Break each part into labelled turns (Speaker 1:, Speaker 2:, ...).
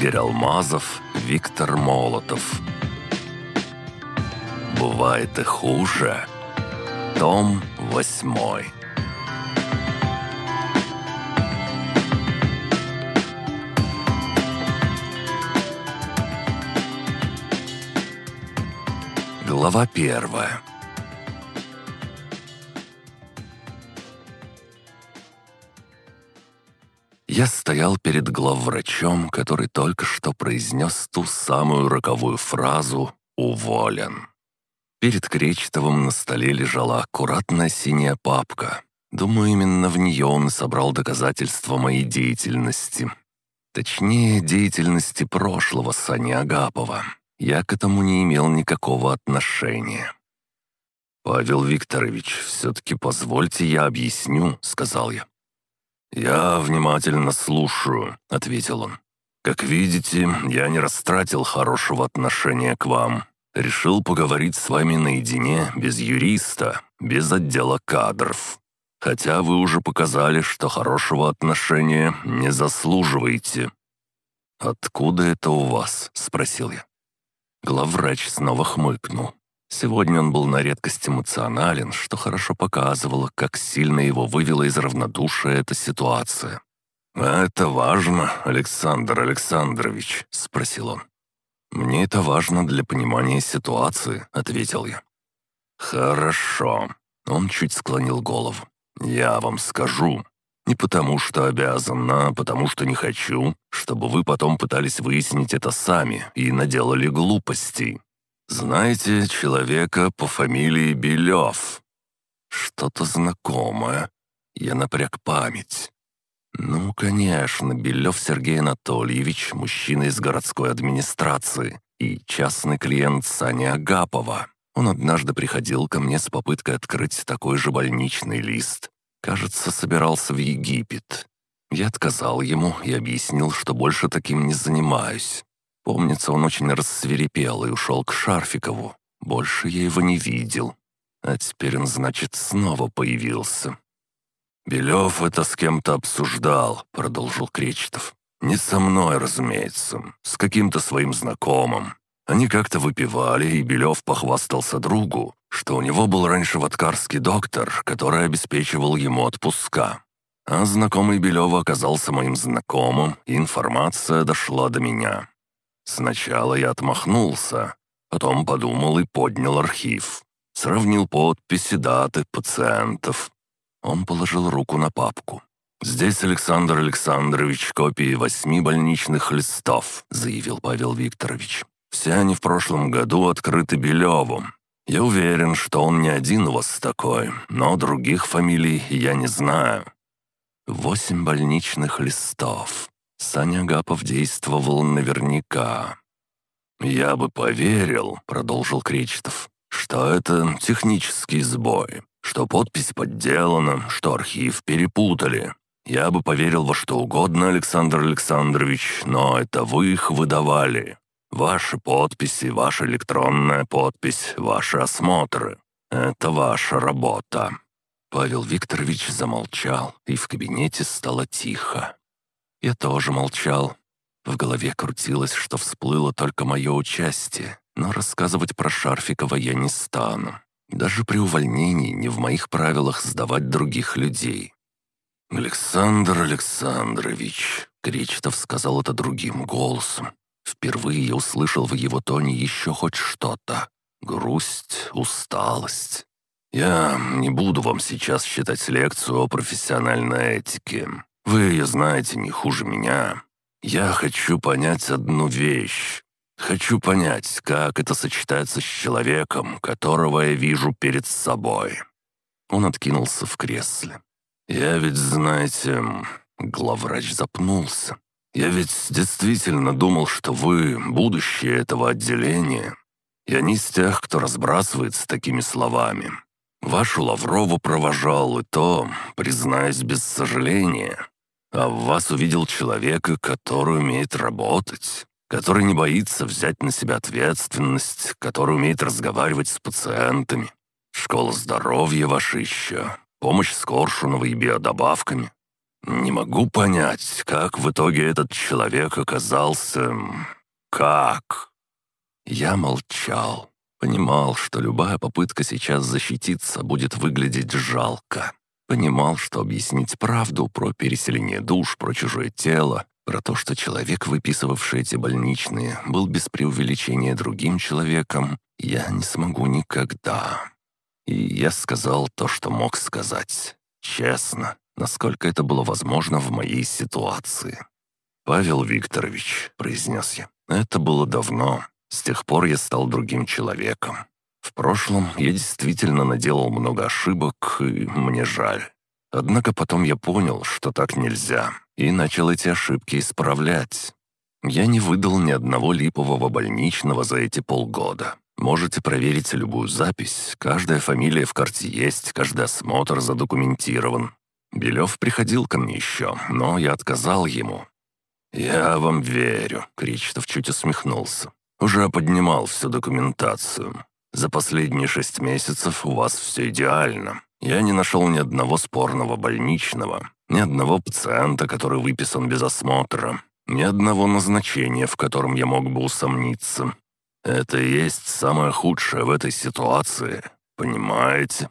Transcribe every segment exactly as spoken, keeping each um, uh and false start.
Speaker 1: Игорь Алмазов, Виктор Молотов. Бывает и хуже. Том восьмой. Глава первая. Я стоял перед главврачом, который только что произнес ту самую роковую фразу «уволен». Перед Кречетовым на столе лежала аккуратная синяя папка. Думаю, именно в нее он собрал доказательства моей деятельности. Точнее, деятельности прошлого Сани Агапова. Я к этому не имел никакого отношения. «Павел Викторович, все-таки позвольте я объясню», — сказал я. «Я внимательно слушаю», — ответил он. «Как видите, я не растратил хорошего отношения к вам. Решил поговорить с вами наедине, без юриста, без отдела кадров. Хотя вы уже показали, что хорошего отношения не заслуживаете». «Откуда это у вас?» — спросил я. Главврач снова хмыкнул. Сегодня он был на редкость эмоционален, что хорошо показывало, как сильно его вывела из равнодушия эта ситуация. «А это важно, Александр Александрович?» — спросил он. «Мне это важно для понимания ситуации», — ответил я. «Хорошо». Он чуть склонил голову. «Я вам скажу. Не потому что обязан, а потому что не хочу, чтобы вы потом пытались выяснить это сами и наделали глупостей. Знаете человека по фамилии Белев?» «Что-то знакомое». Я напряг память. «Ну, конечно, Белев Сергей Анатольевич, мужчина из городской администрации и частный клиент Сани Агапова. Он однажды приходил ко мне с попыткой открыть такой же больничный лист. Кажется, собирался в Египет. Я отказал ему и объяснил, что больше таким не занимаюсь. Помнится, он очень рассвирепел и ушел к Шарфикову. Больше я его не видел. А теперь он, значит, снова появился». «Белев это с кем-то обсуждал», — продолжил Кречетов. «Не со мной, разумеется, с каким-то своим знакомым. Они как-то выпивали, и Белев похвастался другу, что у него был раньше водкарский доктор, который обеспечивал ему отпуска. А знакомый Белева оказался моим знакомым, и информация дошла до меня. Сначала я отмахнулся, потом подумал и поднял архив. Сравнил подписи, даты, пациентов». Он положил руку на папку. «Здесь, Александр Александрович, копии восьми больничных листов», — заявил Павел Викторович. «Все они в прошлом году открыты Белевым. Я уверен, что он не один у вас такой, но других фамилий я не знаю». Восемь больничных листов. Саня Агапов действовал наверняка. «Я бы поверил», — продолжил Кречетов, «что это технический сбой, что подпись подделана, что архив перепутали. Я бы поверил во что угодно, Александр Александрович, но это вы их выдавали. Ваши подписи, ваша электронная подпись, ваши осмотры. Это ваша работа». Павел Викторович замолчал, и в кабинете стало тихо. Я тоже молчал. В голове крутилось, что всплыло только мое участие, но рассказывать про Шарфикова я не стану. Даже при увольнении не в моих правилах сдавать других людей. «Александр Александрович», — Кречетов сказал это другим голосом. Впервые я услышал в его тоне еще хоть что-то. Грусть, усталость. «Я не буду вам сейчас читать лекцию о профессиональной этике. Вы ее знаете не хуже меня. Я хочу понять одну вещь. Хочу понять, как это сочетается с человеком, которого я вижу перед собой». Он откинулся в кресле. «Я ведь, знаете...» Главврач запнулся. «Я ведь действительно думал, что вы будущее этого отделения. Я не из тех, кто разбрасывается такими словами. Вашу Лаврову провожал, и то, признаюсь, без сожаления. А в вас увидел человека, который умеет работать, который не боится взять на себя ответственность, который умеет разговаривать с пациентами. Школа здоровья ваша еще, помощь с Коршуновой и биодобавками. Не могу понять, как в итоге этот человек оказался... м, Как?» Я молчал. Понимал, что любая попытка сейчас защититься будет выглядеть жалко. Понимал, что объяснить правду про переселение душ, про чужое тело, про то, что человек, выписывавший эти больничные, был без преувеличения другим человеком, я не смогу никогда. И я сказал то, что мог сказать. Честно, насколько это было возможно в моей ситуации. «Павел Викторович», — произнес я, — «это было давно. С тех пор я стал другим человеком. В прошлом я действительно наделал много ошибок, и мне жаль. Однако потом я понял, что так нельзя, и начал эти ошибки исправлять. Я не выдал ни одного липового больничного за эти полгода. Можете проверить любую запись, каждая фамилия в карте есть, каждый осмотр задокументирован. Белев приходил ко мне еще, но я отказал ему». «Я вам верю», — Кречетов чуть усмехнулся. «Уже поднимал всю документацию. За последние шесть месяцев у вас все идеально. Я не нашел ни одного спорного больничного, ни одного пациента, который выписан без осмотра, ни одного назначения, в котором я мог бы усомниться. Это и есть самое худшее в этой ситуации, понимаете?»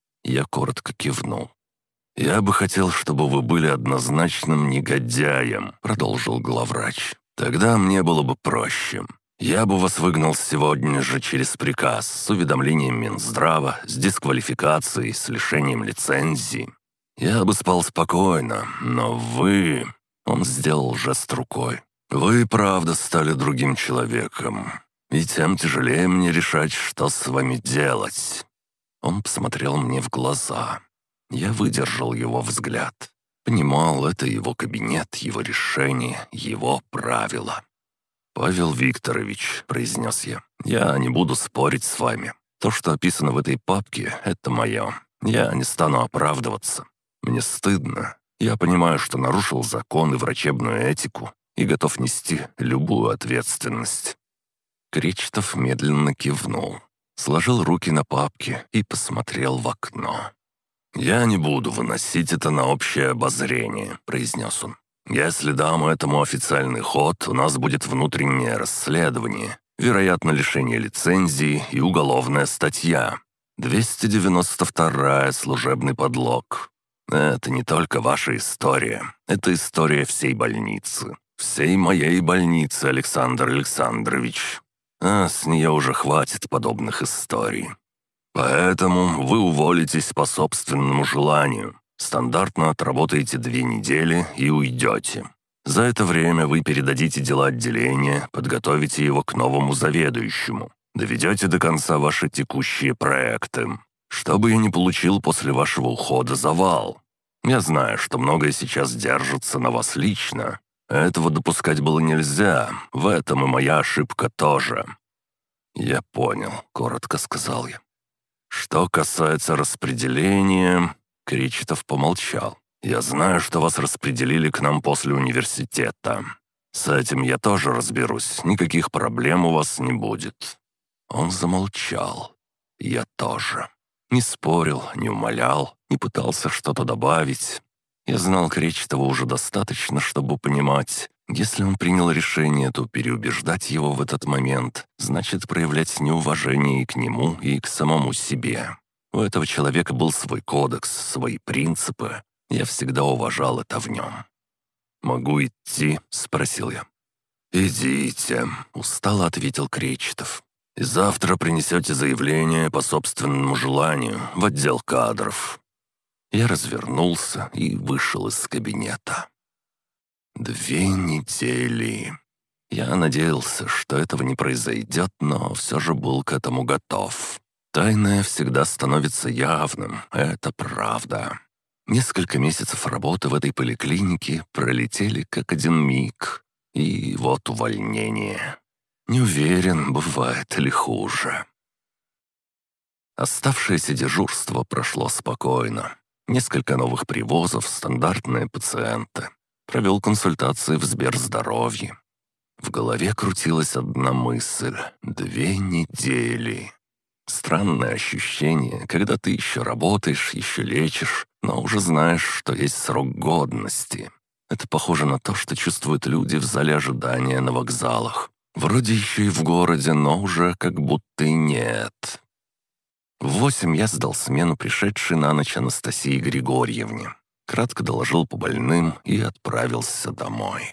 Speaker 1: Я коротко кивнул. «Я бы хотел, чтобы вы были однозначным негодяем», — продолжил главврач. «Тогда мне было бы проще. Я бы вас выгнал сегодня же через приказ с уведомлением Минздрава, с дисквалификацией, с лишением лицензии. Я бы спал спокойно, но вы...» Он сделал жест рукой. «Вы, правда, стали другим человеком. И тем тяжелее мне решать, что с вами делать». Он посмотрел мне в глаза. Я выдержал его взгляд. Понимал, это его кабинет, его решение, его правила. «Павел Викторович», — произнес я, — «я не буду спорить с вами. То, что описано в этой папке, — это мое. Я не стану оправдываться. Мне стыдно. Я понимаю, что нарушил закон и врачебную этику и готов нести любую ответственность». Кречетов медленно кивнул, сложил руки на папке и посмотрел в окно. «Я не буду выносить это на общее обозрение», — произнес он. «Если дам этому официальный ход, у нас будет внутреннее расследование, вероятно, лишение лицензии и уголовная статья. двести девяносто вторая служебный подлог. Это не только ваша история, это история всей больницы. Всей моей больницы, Александр Александрович. А с нее уже хватит подобных историй. Поэтому вы уволитесь по собственному желанию. Стандартно отработаете две недели и уйдете. За это время вы передадите дела отделения, подготовите его к новому заведующему. Доведете до конца ваши текущие проекты. Чтобы я не получил после вашего ухода завал. Я знаю, что многое сейчас держится на вас лично. Этого допускать было нельзя. В этом и моя ошибка тоже». «Я понял», — коротко сказал я. «Что касается распределения...» Кречетов помолчал. «Я знаю, что вас распределили к нам после университета. С этим я тоже разберусь, никаких проблем у вас не будет». Он замолчал. Я тоже. Не спорил, не умолял, не пытался что-то добавить. Я знал Кречетова уже достаточно, чтобы понимать, если он принял решение, то переубеждать его в этот момент значит проявлять неуважение и к нему, и к самому себе. У этого человека был свой кодекс, свои принципы. Я всегда уважал это в нем. «Могу идти?» — спросил я. «Идите», — устало ответил Кречетов. «И завтра принесете заявление по собственному желанию в отдел кадров». Я развернулся и вышел из кабинета. Две недели. Я надеялся, что этого не произойдет, но все же был к этому готов. Тайное всегда становится явным, это правда. Несколько месяцев работы в этой поликлинике пролетели как один миг. И вот увольнение. Не уверен, бывает ли хуже. Оставшееся дежурство прошло спокойно. Несколько новых привозов, стандартные пациенты. Провел консультации в Сберздоровье. В голове крутилась одна мысль. Две недели. Странное ощущение, когда ты еще работаешь, еще лечишь, но уже знаешь, что есть срок годности. Это похоже на то, что чувствуют люди в зале ожидания на вокзалах. Вроде еще и в городе, но уже как будто и нет. В восемь я сдал смену пришедшей на ночь Анастасии Григорьевне. Кратко доложил по больным и отправился домой.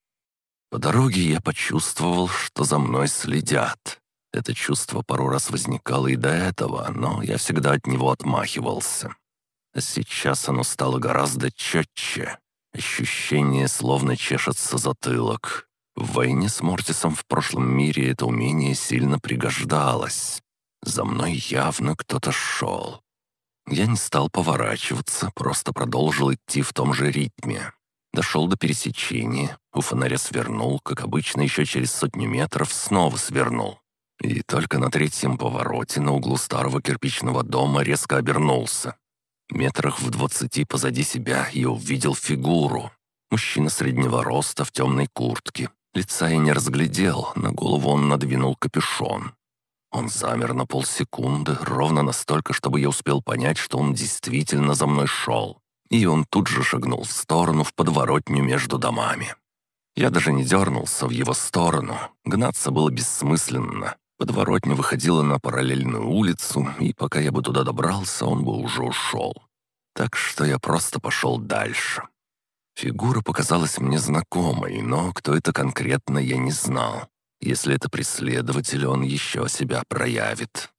Speaker 1: По дороге я почувствовал, что за мной следят. Это чувство пару раз возникало и до этого, но я всегда от него отмахивался. А сейчас оно стало гораздо четче. Ощущение, словно чешется затылок. В войне с Мортисом в прошлом мире это умение сильно пригождалось. За мной явно кто-то шел. Я не стал поворачиваться, просто продолжил идти в том же ритме. Дошел до пересечения, у фонаря свернул, как обычно, еще через сотню метров снова свернул. И только на третьем повороте на углу старого кирпичного дома резко обернулся. Метрах в двадцати позади себя я увидел фигуру. Мужчина среднего роста в темной куртке. Лица я не разглядел, на голову он надвинул капюшон. Он замер на полсекунды, ровно настолько, чтобы я успел понять, что он действительно за мной шел. И он тут же шагнул в сторону, в подворотню между домами. Я даже не дернулся в его сторону. Гнаться было бессмысленно. Подворотня выходила на параллельную улицу, и пока я бы туда добрался, он бы уже ушел. Так что я просто пошел дальше. Фигура показалась мне знакомой, но кто это конкретно, я не знал. Если это преследователь, он еще себя проявит.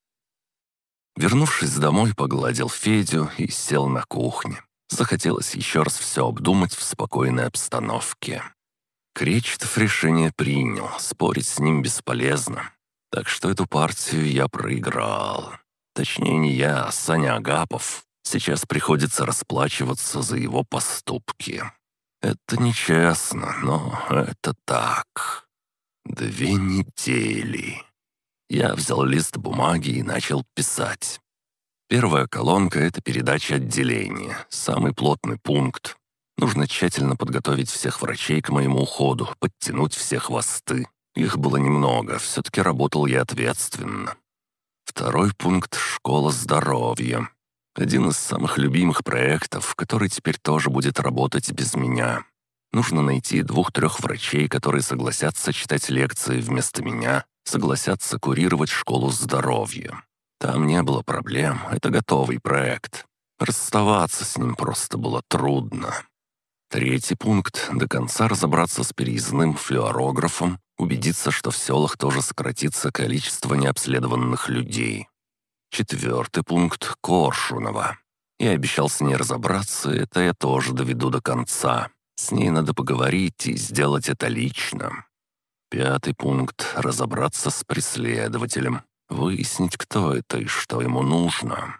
Speaker 1: Вернувшись домой, погладил Федю и сел на кухне. Захотелось еще раз все обдумать в спокойной обстановке. Кречетов решение принял, спорить с ним бесполезно. Так что эту партию я проиграл. Точнее, не я, а Саня Агапов. Сейчас приходится расплачиваться за его поступки. Это нечестно, но это так. Две недели. Я взял лист бумаги и начал писать. Первая колонка — это передача отделения, самый плотный пункт. Нужно тщательно подготовить всех врачей к моему уходу, подтянуть все хвосты. Их было немного, все-таки работал я ответственно. Второй пункт — школа здоровья. Один из самых любимых проектов, который теперь тоже будет работать без меня. Нужно найти двух-трех врачей, которые согласятся читать лекции вместо меня, согласятся курировать школу здоровья. Там не было проблем, это готовый проект. Расставаться с ним просто было трудно. Третий пункт — до конца разобраться с переездным флюорографом, убедиться, что в селах тоже сократится количество необследованных людей. Четвертый пункт — Коршунова. Я обещал с ней разобраться, это я тоже доведу до конца. С ней надо поговорить и сделать это лично. Пятый пункт — разобраться с преследователем, выяснить, кто это и что ему нужно.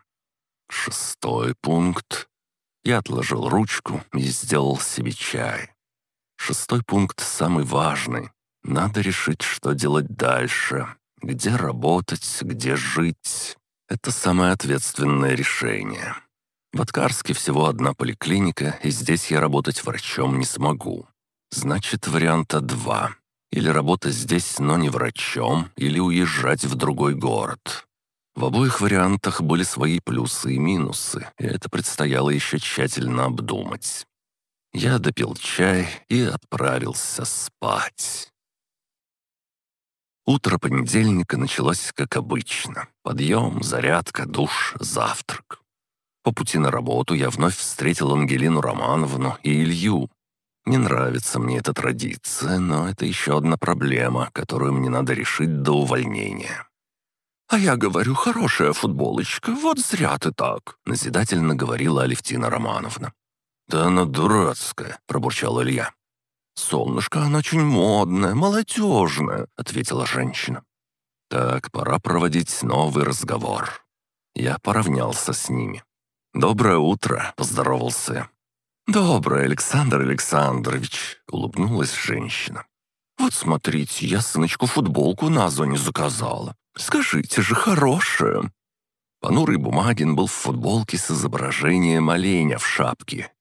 Speaker 1: Шестой пункт. Я отложил ручку и сделал себе чай. Шестой пункт самый важный. Надо решить, что делать дальше. Где работать, где жить. Это самое ответственное решение. В Аткарске всего одна поликлиника, и здесь я работать врачом не смогу. Значит, варианта два. Или работать здесь, но не врачом, или уезжать в другой город. В обоих вариантах были свои плюсы и минусы, и это предстояло еще тщательно обдумать. Я допил чай и отправился спать. Утро понедельника началось как обычно. Подъем, зарядка, душ, завтрак. По пути на работу я вновь встретил Ангелину Романовну и Илью. Не нравится мне эта традиция, но это еще одна проблема, которую мне надо решить до увольнения. «А я говорю, хорошая футболочка, вот зря ты так», — назидательно говорила Алевтина Романовна. «Да она дурацкая», — пробурчал Илья. «Солнышко, она очень модная, молодежная», — ответила женщина. «Так, пора проводить новый разговор». Я поравнялся с ними. «Доброе утро», — поздоровался я. «Доброе, Александр Александрович», — улыбнулась женщина. «Вот смотрите, я сыночку футболку на Озоне заказала. Скажите же, хорошая». Понурый Бумагин был в футболке с изображением оленя в шапке.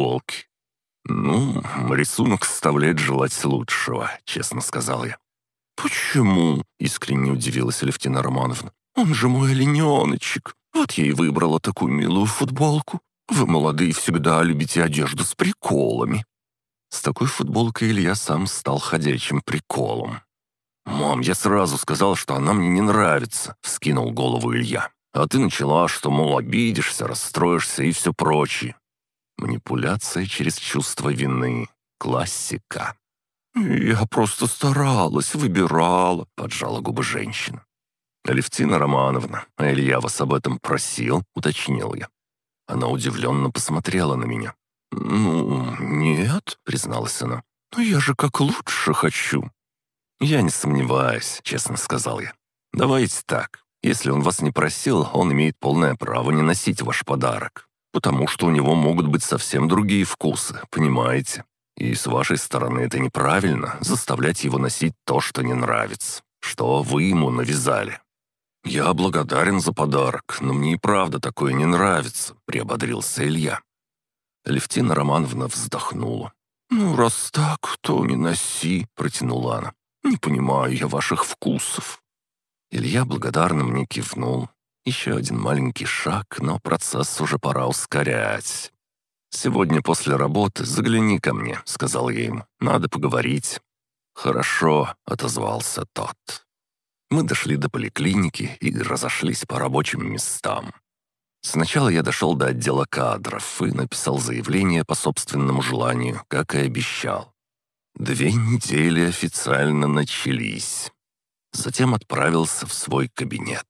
Speaker 1: Ёлки-иголки. «Ну, рисунок оставляет желать лучшего», — честно сказал я. «Почему?» — искренне удивилась Алевтина Романовна. «Он же мой олененочек. Вот я и выбрала такую милую футболку. Вы, молодые, всегда любите одежду с приколами». С такой футболкой Илья сам стал ходячим приколом. «Мам, я сразу сказал, что она мне не нравится», — вскинул голову Илья. «А ты начала, что, мол, обидишься, расстроишься и все прочее». Манипуляция через чувство вины. Классика. «Я просто старалась, выбирала», — поджала губы женщина. «Алевтина Романовна, а Илья вас об этом просил?» — уточнил я. Она удивленно посмотрела на меня. «Ну, нет», — призналась она. «Но я же как лучше хочу». «Я не сомневаюсь», — честно сказал я. «Давайте так. Если он вас не просил, он имеет полное право не носить ваш подарок. Потому что у него могут быть совсем другие вкусы, понимаете? И с вашей стороны это неправильно — заставлять его носить то, что не нравится, что вы ему навязали». «Я благодарен за подарок, но мне и правда такое не нравится», — приободрился Илья. Алевтина Романовна вздохнула. «Ну, раз так, то не носи», — протянула она. «Не понимаю я ваших вкусов». Илья благодарно мне кивнул. Еще один маленький шаг, но процесс уже пора ускорять. «Сегодня после работы загляни ко мне», — сказал я ему. «Надо поговорить». «Хорошо», — отозвался тот. Мы дошли до поликлиники и разошлись по рабочим местам. Сначала я дошел до отдела кадров и написал заявление по собственному желанию, как и обещал. Две недели официально начались. Затем отправился в свой кабинет.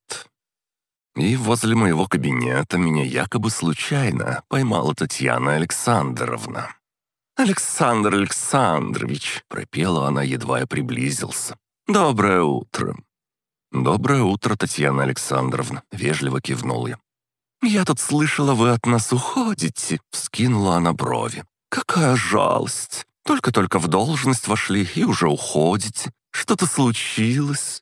Speaker 1: И возле моего кабинета меня якобы случайно поймала Татьяна Александровна. «Александр Александрович!» — пропела она, едва я приблизился. «Доброе утро!» «Доброе утро, Татьяна Александровна!» — вежливо кивнул я. «Я тут слышала, вы от нас уходите!» — вскинула она брови. «Какая жалость! Только-только в должность вошли и уже уходите. Что-то случилось?»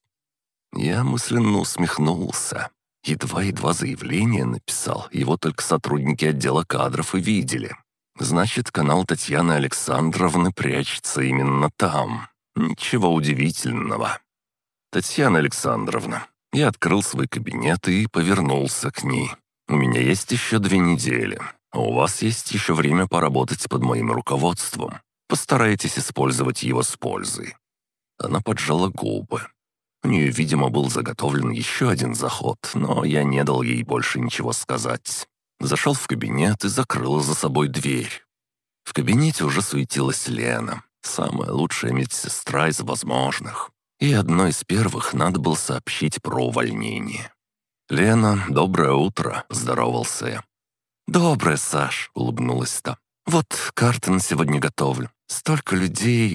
Speaker 1: Я мысленно усмехнулся. Едва-едва заявление написал, его только сотрудники отдела кадров и видели. Значит, канал Татьяны Александровны прячется именно там. Ничего удивительного. «Татьяна Александровна». Я открыл свой кабинет и повернулся к ней. «У меня есть еще две недели, а у вас есть еще время поработать под моим руководством. Постарайтесь использовать его с пользой». Она поджала губы. У нее, видимо, был заготовлен еще один заход, но я не дал ей больше ничего сказать. Зашел в кабинет и закрыл за собой дверь. В кабинете уже суетилась Лена, самая лучшая медсестра из возможных. И одной из первых надо было сообщить про увольнение. «Лена, доброе утро», — здоровался я. «Доброе, Саш», — улыбнулась та. «Вот карты на сегодня готовлю. Столько людей».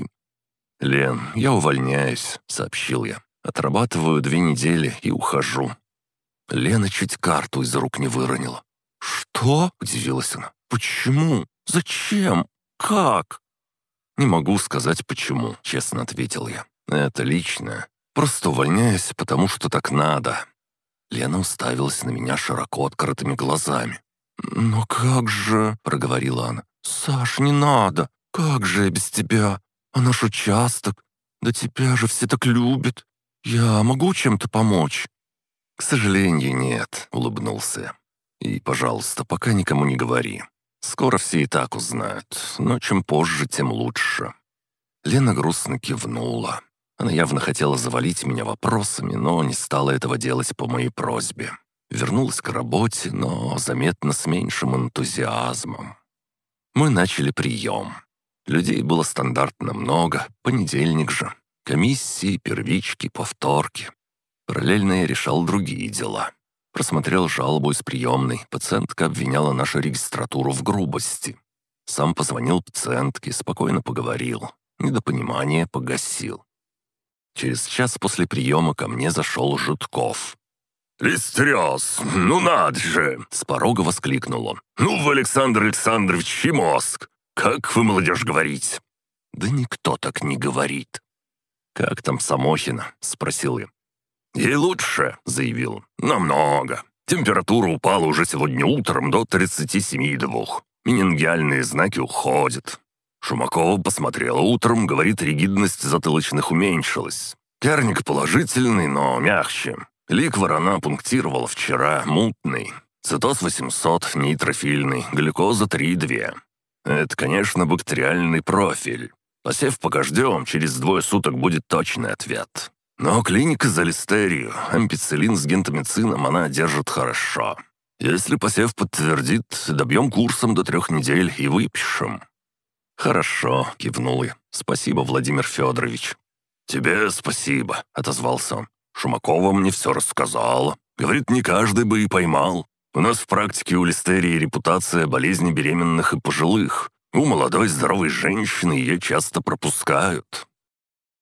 Speaker 1: «Лен, я увольняюсь», — сообщил я. «Отрабатываю две недели и ухожу». Лена чуть карту из рук не выронила. «Что?» — удивилась она. «Почему? Зачем? Как?» «Не могу сказать, почему», — честно ответил я. «Это личное. Просто увольняюсь, потому что так надо». Лена уставилась на меня широко открытыми глазами. «Но как же?» — проговорила она. «Саш, не надо. Как же я без тебя? А наш участок? Да тебя же все так любят. Я могу чем-то помочь?» «К сожалению, нет», — улыбнулся я. «И, пожалуйста, пока никому не говори. Скоро все и так узнают, но чем позже, тем лучше». Лена грустно кивнула. Она явно хотела завалить меня вопросами, но не стала этого делать по моей просьбе. Вернулась к работе, но заметно с меньшим энтузиазмом. Мы начали прием. Людей было стандартно много, понедельник же. Комиссии, первички, повторки. Параллельно я решал другие дела. Просмотрел жалобу из приемной. Пациентка обвиняла нашу регистратуру в грубости. Сам позвонил пациентке, спокойно поговорил. Недопонимание погасил. Через час после приема ко мне зашел Жутков. «Листрёс, ну надо же!» — с порога воскликнул он. «Ну вы, Александр Александрович, и мозг! Как вы, молодежь, говорите?» «Да никто так не говорит». «Как там Самохина?» — спросил я. «Ей лучше», — заявил. «Намного. Температура упала уже сегодня утром до тридцати семи и двух. Менингиальные знаки уходят. Шумакова посмотрела утром, говорит, ригидность затылочных уменьшилась. Керник положительный, но мягче. Ликвор она пунктировала вчера, мутный. Цитоз восемьсот, нейтрофильный, глюкоза три и две. Это, конечно, бактериальный профиль. Посев пока ждем, через двое суток будет точный ответ. Но клиника за листерию, ампицилин с гентамицином она держит хорошо. Если посев подтвердит, добьем курсом до трех недель и выпишем». «Хорошо», — кивнул я. «Спасибо, Владимир Федорович». «Тебе спасибо», — отозвался он. «Шумакова мне все рассказала. Говорит, не каждый бы и поймал. У нас в практике у листерии репутация болезни беременных и пожилых. У молодой здоровой женщины ее часто пропускают.